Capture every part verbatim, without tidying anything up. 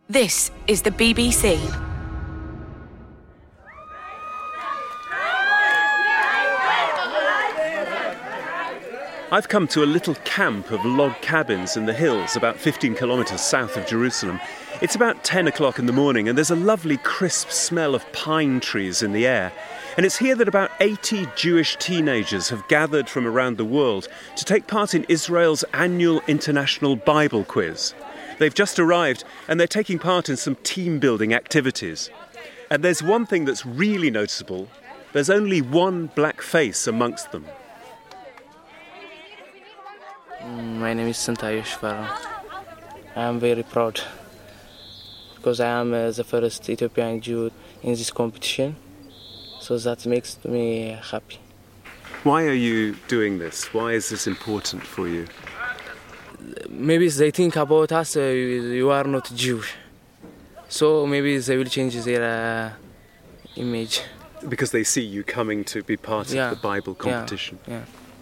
This is the B B C. I've come to a little camp of log cabins in the hills about fifteen kilometres south of Jerusalem. It's about ten o'clock in the morning and there's a lovely crisp smell of pine trees in the air. And it's here that about eighty Jewish teenagers have gathered from around the world to take part in Israel's annual International Bible Quiz. They've just arrived and they're taking part in some team-building activities. And there's one thing that's really noticeable. There's only one black face amongst them. My name is Sintayo Shifaro. I am very proud because I am uh, the first Ethiopian Jew in this competition. So that makes me happy. Why are you doing this? Why is this important for you? Maybe they think about us, uh, you are not Jewish. So maybe they will change their uh, image. Because they see you coming to be part yeah. of the Bible competition. Yeah. yeah.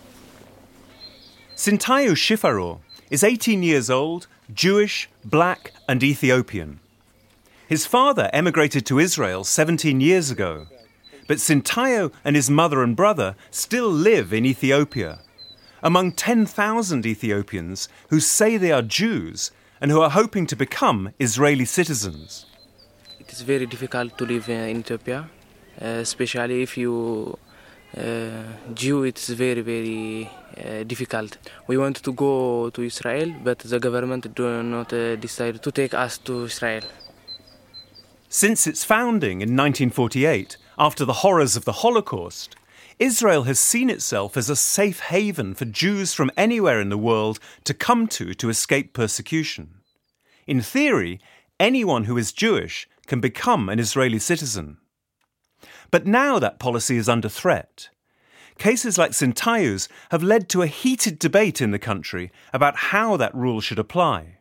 Sintayo Shifaro is eighteen years old, Jewish, black and Ethiopian. His father emigrated to Israel seventeen years ago. But Sintayo and his mother and brother still live in Ethiopia, among ten thousand Ethiopians who say they are Jews and who are hoping to become Israeli citizens. It is very difficult to live in Ethiopia, uh, especially if you uh, Jew. It's very, very uh, difficult. We want to go to Israel, but the government do not uh, decide to take us to Israel. Since its founding in nineteen forty-eight, after the horrors of the Holocaust, Israel has seen itself as a safe haven for Jews from anywhere in the world to come to to escape persecution. In theory, anyone who is Jewish can become an Israeli citizen. But now that policy is under threat. Cases like Sintayo's have led to a heated debate in the country about how that rule should apply.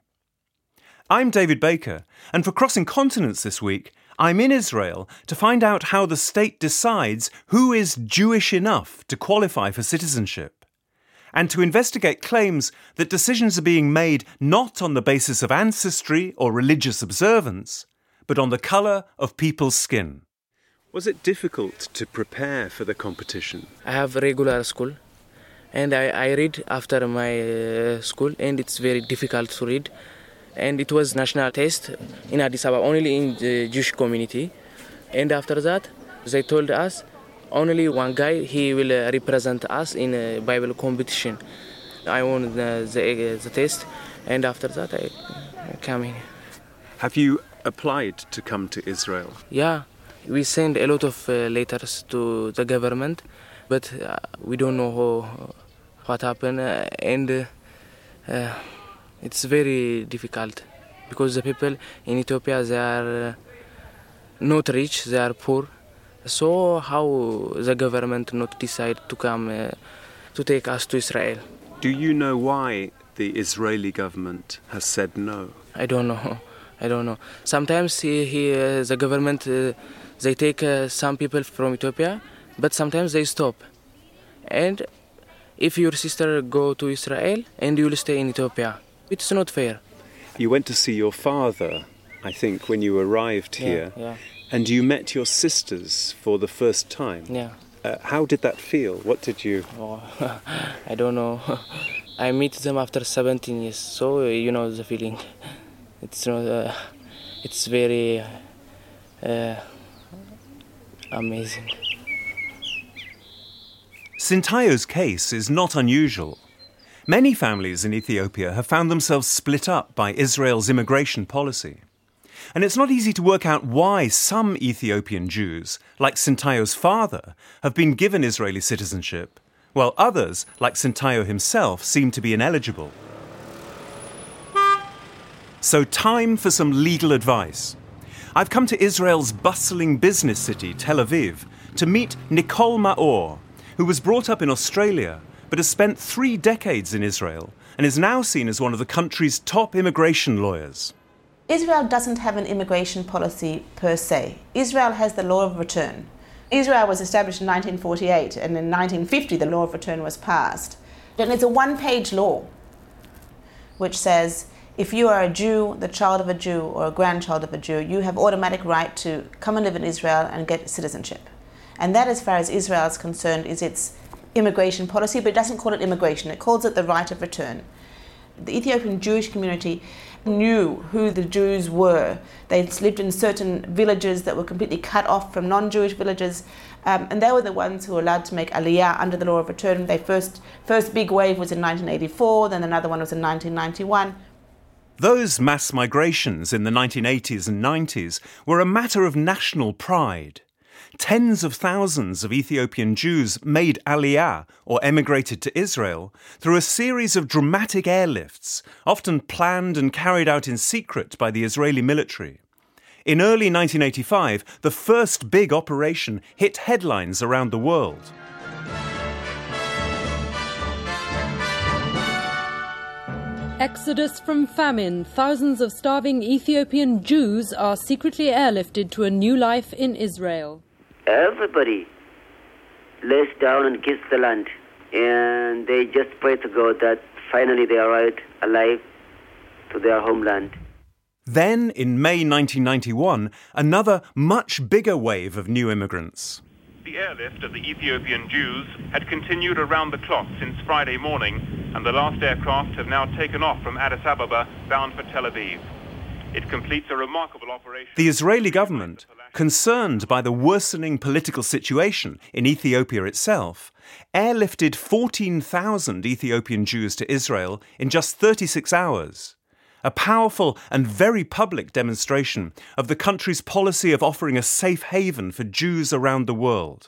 I'm David Baker, and for Crossing Continents this week, I'm in Israel to find out how the state decides who is Jewish enough to qualify for citizenship, and to investigate claims that decisions are being made not on the basis of ancestry or religious observance, but on the colour of people's skin. Was it difficult to prepare for the competition? I have regular school, and I, I read after my uh, school, and it's very difficult to read. And it was national test in Addis Ababa, only in the Jewish community. And after that, they told us only one guy, he will uh, represent us in a Bible competition. I won the, the, the test, and after that I, I came in. Have you applied to come to Israel? Yeah, we send a lot of uh, letters to the government, but uh, we don't know how, what happened. Uh, and uh, uh, It's very difficult because the people in Ethiopia, they are uh, not rich, they are poor. So how the government not decide to come uh, to take us to Israel? Do you know why the Israeli government has said no? I don't know. I don't know. Sometimes he, he, uh, the government, uh, they take uh, some people from Ethiopia, but sometimes they stop. And if your sister go to Israel and you will stay in Ethiopia, it's not fair. You went to see your father, I think, when you arrived yeah, here. Yeah. And you met your sisters for the first time. Yeah. Uh, how did that feel? What did you... Oh, I don't know. I meet them after seventeen years, so uh, you know the feeling. It's not, uh, it's very uh, amazing. Sintayo's case is not unusual. Many families in Ethiopia have found themselves split up by Israel's immigration policy. And it's not easy to work out why some Ethiopian Jews, like Sintayo's father, have been given Israeli citizenship, while others, like Sintayo himself, seem to be ineligible. So time for some legal advice. I've come to Israel's bustling business city, Tel Aviv, to meet Nicole Maor, who was brought up in Australia but has spent three decades in Israel and is now seen as one of the country's top immigration lawyers. Israel doesn't have an immigration policy per se. Israel has the law of return. Israel was established in nineteen forty-eight, and in nineteen fifty the law of return was passed. And it's a one-page law which says if you are a Jew, the child of a Jew, or a grandchild of a Jew, you have automatic right to come and live in Israel and get citizenship. And that, as far as Israel is concerned, is its immigration policy, but it doesn't call it immigration, it calls it the right of return. The Ethiopian Jewish community knew who the Jews were. They lived in certain villages that were completely cut off from non-Jewish villages, um, and they were the ones who were allowed to make aliyah under the law of return. Their first, first big wave was in nineteen eighty-four, then another one was in nineteen ninety-one. Those mass migrations in the nineteen eighties and nineties were a matter of national pride. Tens of thousands of Ethiopian Jews made aliyah, or emigrated to Israel, through a series of dramatic airlifts, often planned and carried out in secret by the Israeli military. In early nineteen eighty-five, the first big operation hit headlines around the world. Exodus from famine. Thousands of starving Ethiopian Jews are secretly airlifted to a new life in Israel. Everybody lays down and kisses the land, and they just pray to God that finally they arrive alive to their homeland. Then, in May nineteen ninety-one, another much bigger wave of new immigrants. The airlift of the Ethiopian Jews had continued around the clock since Friday morning, and the last aircraft have now taken off from Addis Ababa bound for Tel Aviv. It completes a remarkable operation. The Israeli government, concerned by the worsening political situation in Ethiopia itself, airlifted fourteen thousand Ethiopian Jews to Israel in just thirty-six hours. A powerful and very public demonstration of the country's policy of offering a safe haven for Jews around the world.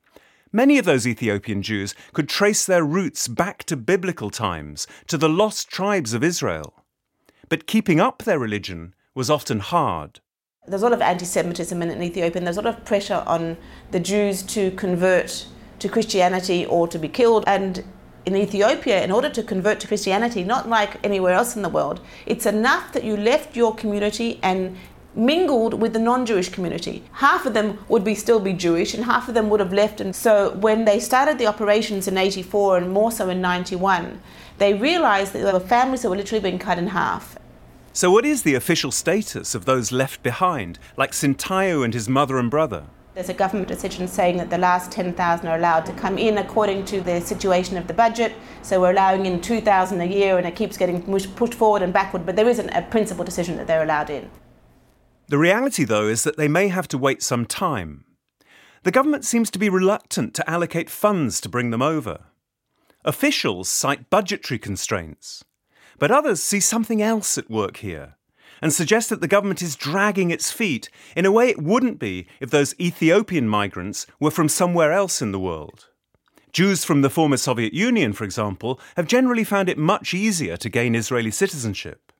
Many of those Ethiopian Jews could trace their roots back to biblical times, to the lost tribes of Israel. But keeping up their religion was often hard. There's a lot of anti-Semitism in Ethiopia, and there's a lot of pressure on the Jews to convert to Christianity or to be killed. And in Ethiopia, in order to convert to Christianity, not like anywhere else in the world, it's enough that you left your community and mingled with the non-Jewish community. Half of them would be still be Jewish and half of them would have left. And so when they started the operations in eighty-four and more so in ninety-one, they realized that there were families that were literally being cut in half. So what is the official status of those left behind, like Sintayo and his mother and brother? There's a government decision saying that the last ten thousand are allowed to come in according to the situation of the budget. So we're allowing in two thousand a year, and it keeps getting pushed forward and backward, but there isn't a principal decision that they're allowed in. The reality, though, is that they may have to wait some time. The government seems to be reluctant to allocate funds to bring them over. Officials cite budgetary constraints, but others see something else at work here and suggest that the government is dragging its feet in a way it wouldn't be if those Ethiopian migrants were from somewhere else in the world. Jews from the former Soviet Union, for example, have generally found it much easier to gain Israeli citizenship.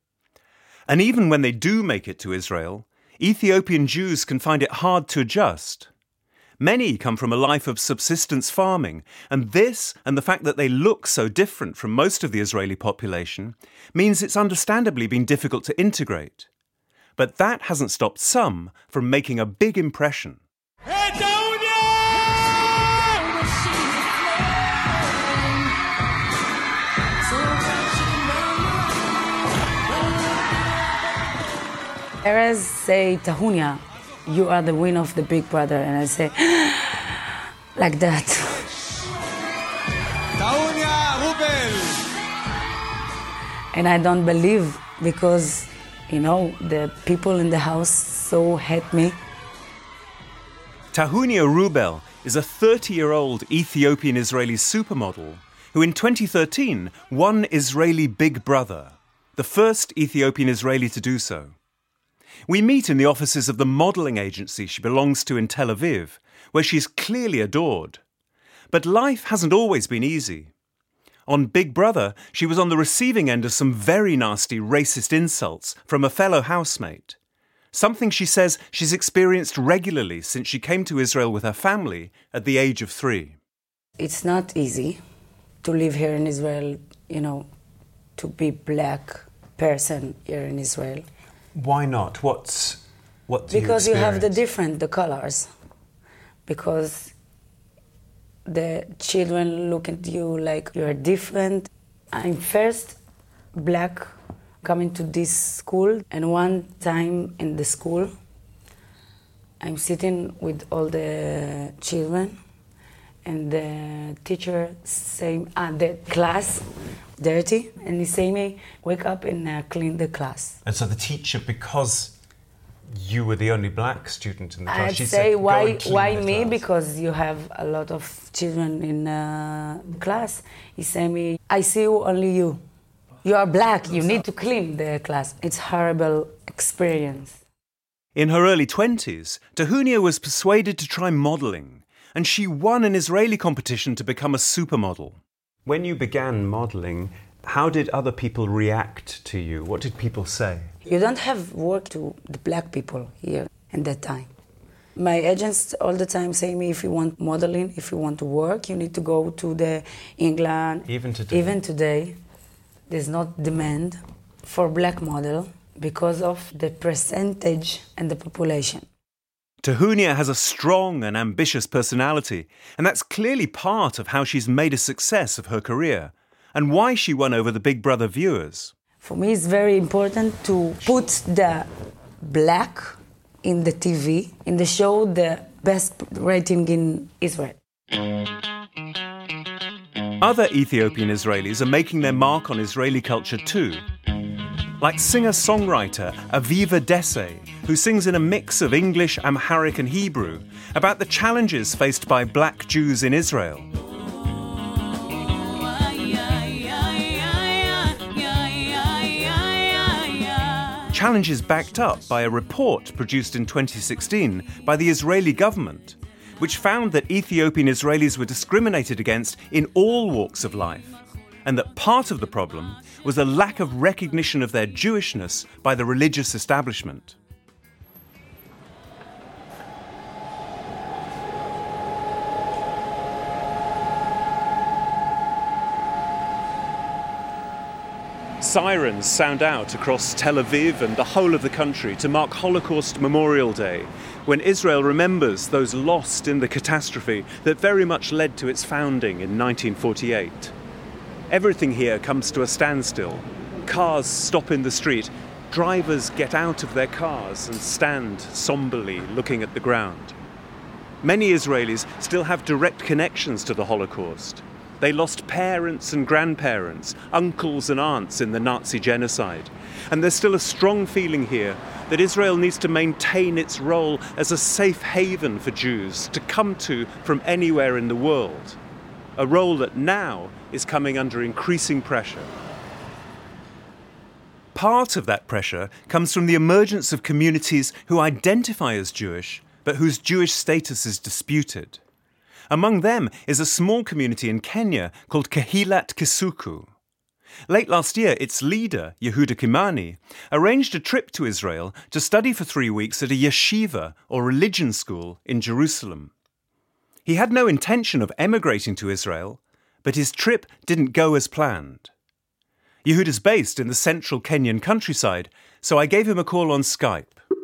And even when they do make it to Israel, Ethiopian Jews can find it hard to adjust. Many come from a life of subsistence farming, and this, and the fact that they look so different from most of the Israeli population, means it's understandably been difficult to integrate. But that hasn't stopped some from making a big impression. Erez say, Tahunia, you are the winner of the Big Brother. And I say, like that. Tahunia Rubel. And I don't believe because, you know, the people in the house so hate me. Tahunia Rubel is a thirty-year-old Ethiopian-Israeli supermodel who in twenty thirteen won Israeli Big Brother, the first Ethiopian-Israeli to do so. We meet in the offices of the modelling agency she belongs to in Tel Aviv, where she's clearly adored. But life hasn't always been easy. On Big Brother, she was on the receiving end of some very nasty racist insults from a fellow housemate, something she says she's experienced regularly since she came to Israel with her family at the age of three. It's not easy to live here in Israel, you know, to be black person here in Israel. Why not? What's what do because you you have the experience? different the colors, because the children look at you like you're different. I'm first black coming to this school, and one time in the school, I'm sitting with all the children, and the teacher saying, ah, the class dirty, and he say me, wake up and uh, clean the class. And so the teacher, because you were the only black student in the class, I'd she say, said, why, go why and clean the me? class. Because you have a lot of children in uh, the class. He say me, I see you, only you. You are black, you need to clean the class. It's a horrible experience. In her early twenties, Tahunia was persuaded to try modelling, and she won an Israeli competition to become a supermodel. When you began modelling, how did other people react to you? What did people say? You don't have work to the black people here at that time. My agents all the time say me, if you want modeling, if you want to work, you need to go to the England. Even today? Even today, there's not demand for black model because of the percentage and the population. Tahunia has a strong and ambitious personality, and that's clearly part of how she's made a success of her career, and why she won over the Big Brother viewers. For me, it's very important to put the black in the T V, in the show, the best rating in Israel. Other Ethiopian Israelis are making their mark on Israeli culture too. Like singer-songwriter Aviva Dessay, who sings in a mix of English, Amharic and Hebrew about the challenges faced by black Jews in Israel. Challenges backed up by a report produced in twenty sixteen by the Israeli government, which found that Ethiopian Israelis were discriminated against in all walks of life, and that part of the problem was a lack of recognition of their Jewishness by the religious establishment. Sirens sound out across Tel Aviv and the whole of the country to mark Holocaust Memorial Day, when Israel remembers those lost in the catastrophe that very much led to its founding in nineteen forty-eight. Everything here comes to a standstill. Cars stop in the street, drivers get out of their cars and stand somberly looking at the ground. Many Israelis still have direct connections to the Holocaust. They lost parents and grandparents, uncles and aunts in the Nazi genocide. And there's still a strong feeling here that Israel needs to maintain its role as a safe haven for Jews to come to from anywhere in the world. A role that now is coming under increasing pressure. Part of that pressure comes from the emergence of communities who identify as Jewish, but whose Jewish status is disputed. Among them is a small community in Kenya called Kehilat Kisuku. Late last year, its leader, Yehuda Kimani, arranged a trip to Israel to study for three weeks at a yeshiva, or religion school, in Jerusalem. He had no intention of emigrating to Israel, but his trip didn't go as planned. Yehuda's based in the central Kenyan countryside, so I gave him a call on Skype.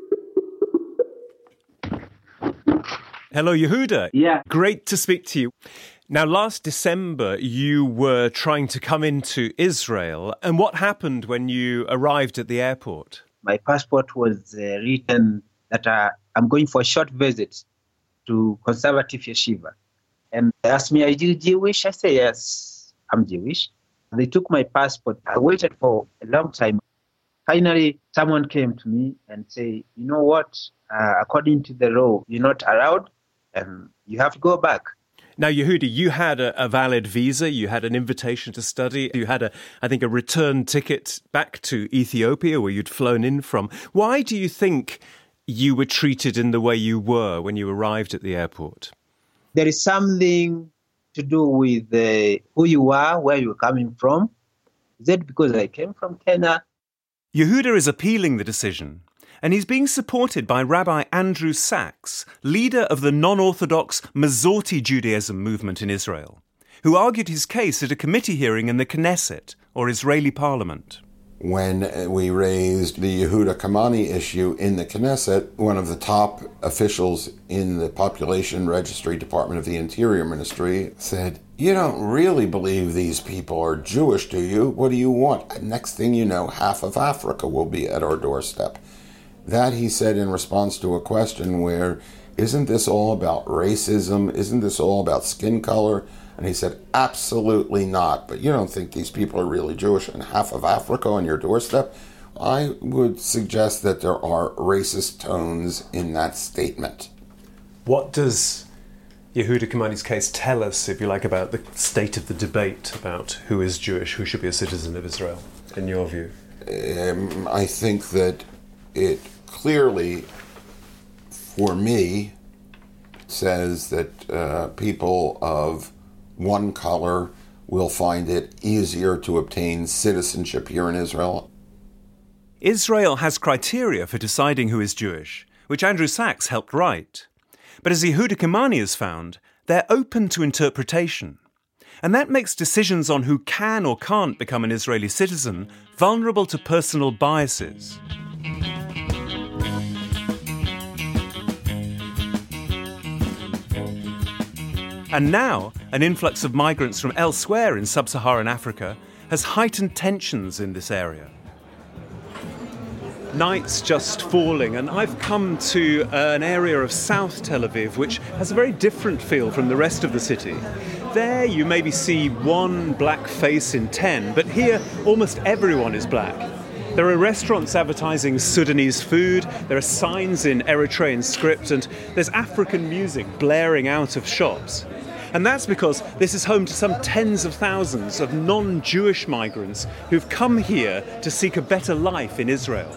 Hello, Yehuda. Yeah. Great to speak to you. Now, last December, you were trying to come into Israel. And what happened when you arrived at the airport? My passport was uh, written that uh, I'm going for a short visit to conservative yeshiva. And they asked me, are you Jewish? I said, yes, I'm Jewish. They took my passport. I waited for a long time. Finally, someone came to me and said, you know what? Uh, according to the law, you're not allowed. And you have to go back. Now, Yehuda, you had a, a valid visa, you had an invitation to study, you had, a, I think, a return ticket back to Ethiopia where you'd flown in from. Why do you think you were treated in the way you were when you arrived at the airport? There is something to do with uh, who you are, where you're coming from. Is that because I came from Kenya? Yehuda is appealing the decision. And he's being supported by Rabbi Andrew Sachs, leader of the non-Orthodox Masorti Judaism movement in Israel, who argued his case at a committee hearing in the Knesset, or Israeli parliament. When we raised the Yehuda Kimani issue in the Knesset, one of the top officials in the Population Registry Department of the Interior Ministry said, you don't really believe these people are Jewish, do you? What do you want? Next thing you know, half of Africa will be at our doorstep. That he said in response to a question where, isn't this all about racism? Isn't this all about skin color? And he said, absolutely not. But you don't think these people are really Jewish and half of Africa on your doorstep? I would suggest that there are racist tones in that statement. What does Yehuda Kamani's case tell us, if you like, about the state of the debate about who is Jewish, who should be a citizen of Israel, in your view? Um, I think that it clearly, for me, says that uh, people of one color will find it easier to obtain citizenship here in Israel. Israel has criteria for deciding who is Jewish, which Andrew Sachs helped write. But as Yehuda Kamani has found, they're open to interpretation. And that makes decisions on who can or can't become an Israeli citizen vulnerable to personal biases. And now, an influx of migrants from elsewhere in sub-Saharan Africa has heightened tensions in this area. Night's just falling, and I've come to uh, an area of South Tel Aviv which has a very different feel from the rest of the city. There you maybe see one black face in ten, but here almost everyone is black. There are restaurants advertising Sudanese food, there are signs in Eritrean script, and there's African music blaring out of shops. And that's because this is home to some tens of thousands of non-Jewish migrants who've come here to seek a better life in Israel.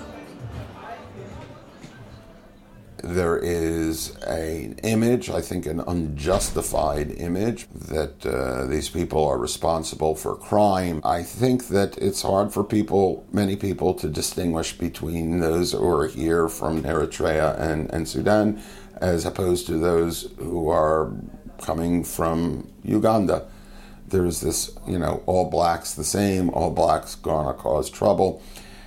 There is an image, I think an unjustified image, that uh, these people are responsible for crime. I think that it's hard for people, many people, to distinguish between those who are here from Eritrea and, and Sudan as opposed to those who are coming from Uganda. There's this, you know, all blacks the same, all blacks gonna cause trouble.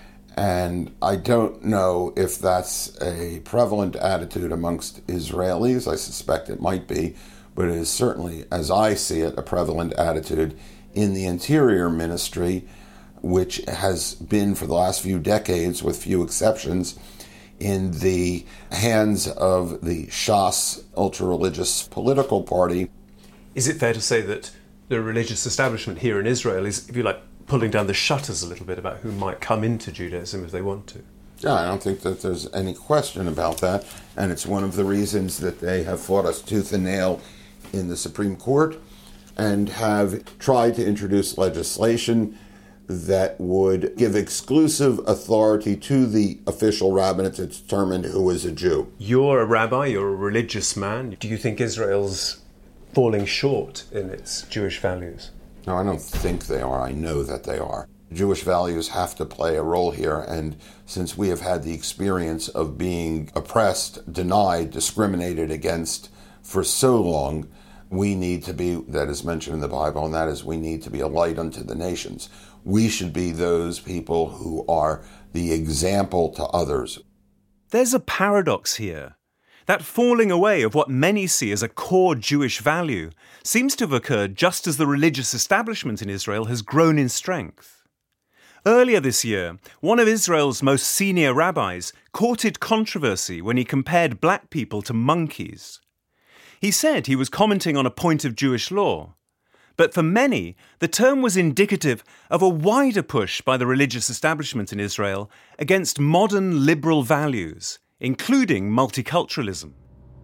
And I don't know if that's a prevalent attitude amongst Israelis. I suspect it might be, but it is certainly, as I see it, a prevalent attitude in the Interior Ministry, which has been for the last few decades, with few exceptions, in the hands of the Shas ultra-religious political party. Is it fair to say that the religious establishment here in Israel is, if you like, pulling down the shutters a little bit about who might come into Judaism if they want to? Yeah, I don't think that there's any question about that, and it's one of the reasons that they have fought us tooth and nail in the Supreme Court and have tried to introduce legislation that would give exclusive authority to the official rabbinate to determine who is a Jew. You're a rabbi, you're a religious man. Do you think Israel's falling short in its Jewish values? No, I don't think they are. I know that they are. Jewish values have to play a role here, and since we have had the experience of being oppressed, denied, discriminated against for so long, we need to be, that is mentioned in the Bible, and that is we need to be a light unto the nations. We should be those people who are the example to others. There's a paradox here. That falling away of what many see as a core Jewish value seems to have occurred just as the religious establishment in Israel has grown in strength. Earlier this year, one of Israel's most senior rabbis courted controversy when he compared black people to monkeys. He said he was commenting on a point of Jewish law. But for many, the term was indicative of a wider push by the religious establishment in Israel against modern liberal values, including multiculturalism.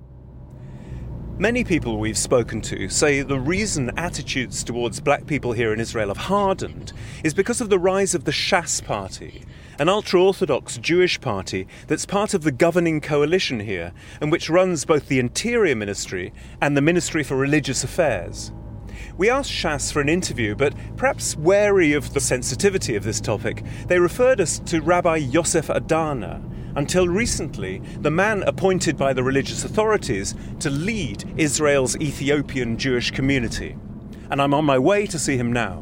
Many people we've spoken to say the reason attitudes towards black people here in Israel have hardened is because of the rise of the Shas Party, an ultra-Orthodox Jewish party that's part of the governing coalition here and which runs both the Interior Ministry and the Ministry for Religious Affairs. We asked Shas for an interview, but perhaps wary of the sensitivity of this topic, they referred us to Rabbi Yosef Adana, until recently the man appointed by the religious authorities to lead Israel's Ethiopian Jewish community. And I'm on my way to see him now.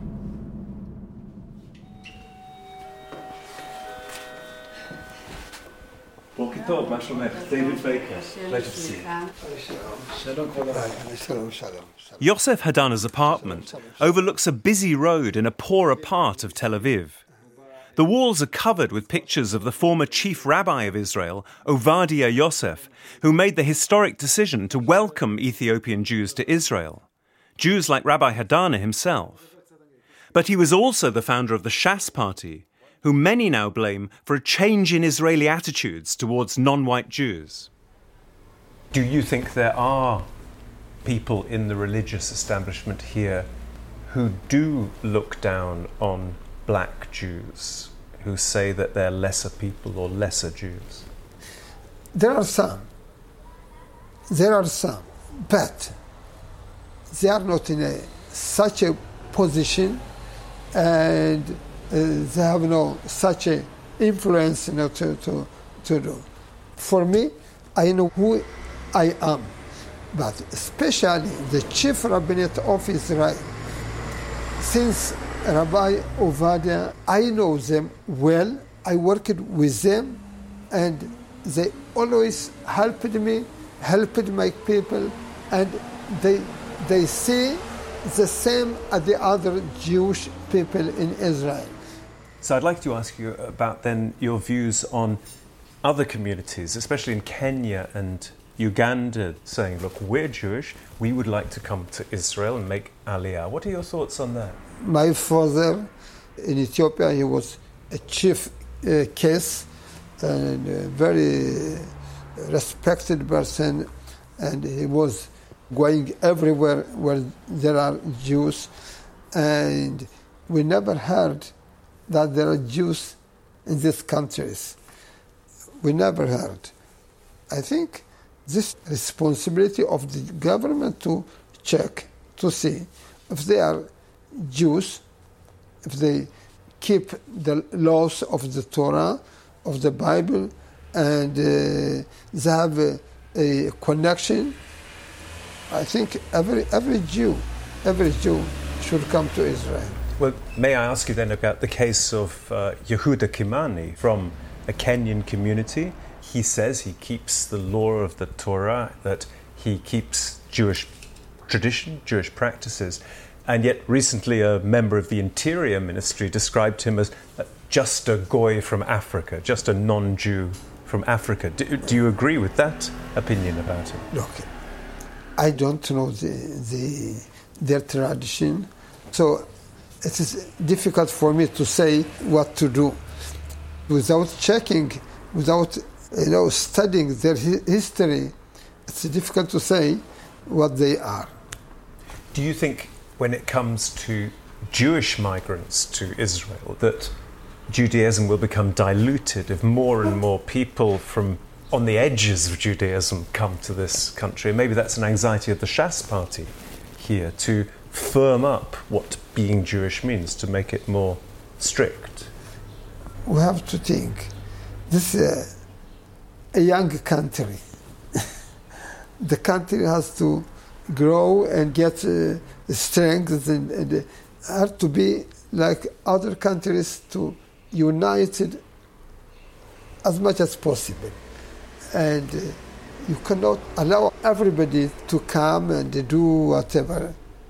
Boker Tov, ma shlomech. David Baker. Pleasure to see you. Yosef Hadana's apartment overlooks a busy road in a poorer part of Tel Aviv. The walls are covered with pictures of the former chief rabbi of Israel, Ovadia Yosef, who made the historic decision to welcome Ethiopian Jews to Israel. Jews like Rabbi Hadana himself. But he was also the founder of the Shas Party, who many now blame for a change in Israeli attitudes towards non-white Jews. Do you think there are people in the religious establishment here who do look down on black Jews, who say that they're lesser people or lesser Jews? There are some. There are some. But they are not in a, such a position, and uh, they have no such a influence, you know, to, to, to do. For me, I know who I am. But especially the chief rabbinate of Israel, since Rabbi Ovadia, I know them well, I worked with them, and they always helped me, helped my people, and they they see the same as the other Jewish people in Israel. So I'd like to ask you about then your views on other communities, especially in Kenya and Uganda, saying, look, we're Jewish, we would like to come to Israel and make Aliyah. What are your thoughts on that? My father in Ethiopia, he was a chief uh, case and a very respected person, and he was going everywhere where there are Jews, and we never heard that there are Jews in these countries. We never heard. I think this responsibility of the government to check, to see if they are Jews, if they keep the laws of the Torah, of the Bible, and uh, they have a, a connection. I think every every Jew, every Jew should come to Israel. Well, may I ask you then about the case of uh, Yehuda Kimani from a Kenyan community? He says he keeps the law of the Torah, that he keeps Jewish tradition, Jewish practices, and yet recently a member of the Interior Ministry described him as just a goy from Africa, just a non-Jew from Africa. Do, do you agree with that opinion about him? Look, I don't know the, the their tradition, so it is difficult for me to say what to do without checking, without you know studying their hi- history. It's difficult to say what they are. Do you think, when it comes to Jewish migrants to Israel, that Judaism will become diluted if more and more people from on the edges of Judaism come to this country? Maybe that's an anxiety of the Shas Party here, to firm up what being Jewish means, to make it more strict. We have to think. This is a, a young country. The country has to grow and get uh, strength, and, and have to be like other countries, to united as much as possible. And uh, you cannot allow everybody to come and do whatever.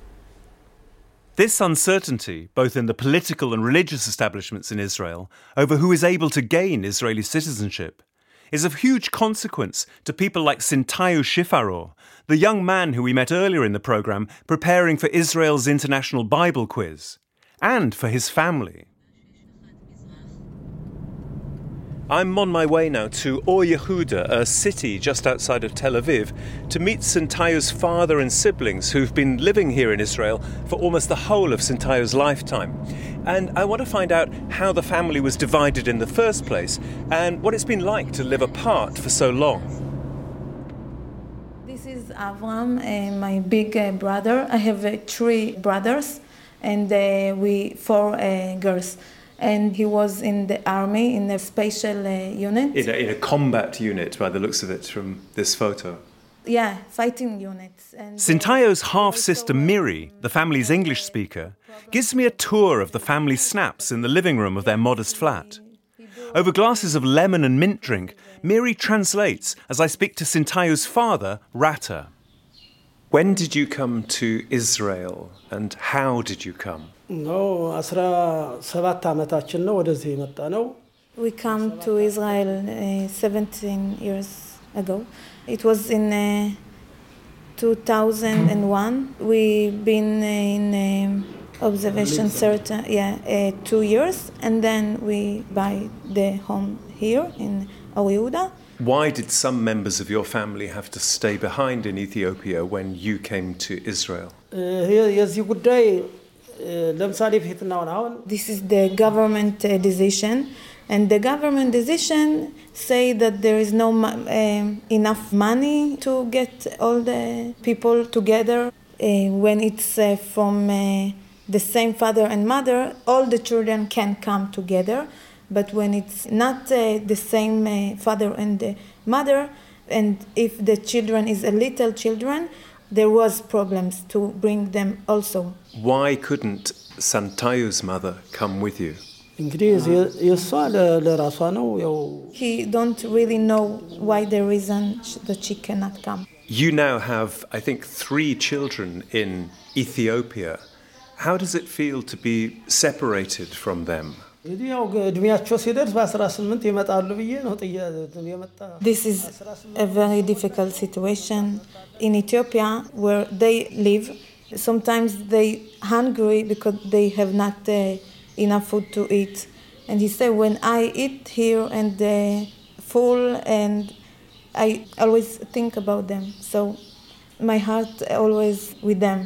This uncertainty, both in the political and religious establishments in Israel, over who is able to gain Israeli citizenship, is of huge consequence to people like Sintayo Shifaro, the young man who we met earlier in the programme preparing for Israel's International Bible Quiz, and for his family. I'm on my way now to Or Yehuda, a city just outside of Tel Aviv, to meet Sintayo's father and siblings who've been living here in Israel for almost the whole of Sintayo's lifetime. And I want to find out how the family was divided in the first place and what it's been like to live apart for so long. This is Avram, uh, my big uh, brother. I have uh, three brothers and uh, we four uh, girls. And he was in the army, in a special uh, unit. In a, in a combat unit, by the looks of it, from this photo. Yeah, fighting units. And Sintayo's half-sister Miri, the family's English speaker, gives me a tour of the family snaps in the living room of their modest flat. Over glasses of lemon and mint drink, Miri translates as I speak to Sintayo's father, Rata. When did you come to Israel and how did you come? No, asra ሰባት ዓመታችን ነው ወደዚህ የመጣ ነው። We come to Israel uh, seventeen years ago. It was in uh, two thousand one. We've been in uh, observation certain yeah uh, two years, and then we buy the home here in Or Yehuda. Why did some members of your family have to stay behind in Ethiopia when you came to Israel? የዚህ ጉዳይ ለምሳሌ ፊትና አሁን This is the government uh, decision, and the government decision say that there is no uh, enough money to get all the people together. Uh, when it's uh, from uh, the same father and mother, all the children can come together. But when it's not uh, the same uh, father and the mother, and if the children is a little children, there was problems to bring them also. Why couldn't Sintayo's mother come with you? እንግዲህ የሷ ለራሷ ነው ያው He don't really know why the reason that she cannot come. You now have, I think, three children in Ethiopia. How does it feel to be separated from them? እንግዲህ ያው እድሜያቸው ሲደርስ በ18 ይመጣሉ ብዬ ነው የመጣ This is a very difficult situation in Ethiopia where they live. Sometimes they hungry because they have not uh, enough food to eat. And he said, when I eat here and uh, full, and I always think about them. So my heart always with them.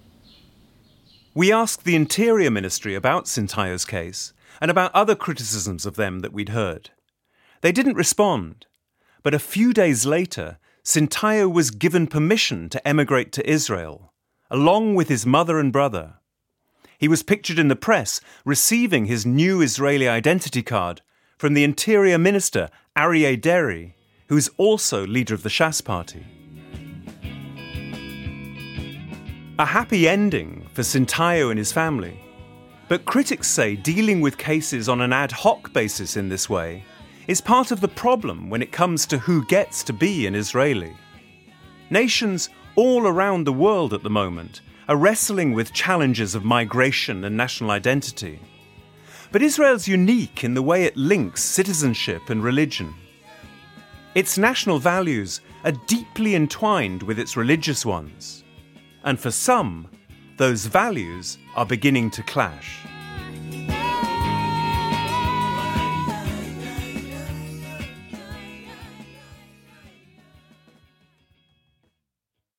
We asked the Interior Ministry about Sintayo's case and about other criticisms of them that we'd heard. They didn't respond, but a few days later, Sintayo was given permission to emigrate to Israel, along with his mother and brother. He was pictured in the press receiving his new Israeli identity card from the Interior Minister, Aryeh Deri, who is also leader of the Shas party. A happy ending for Sintayo and his family. But critics say dealing with cases on an ad hoc basis in this way is part of the problem when it comes to who gets to be an Israeli. Nations all around the world at the moment are wrestling with challenges of migration and national identity. But Israel's unique in the way it links citizenship and religion. Its national values are deeply entwined with its religious ones. And for some, those values are beginning to clash.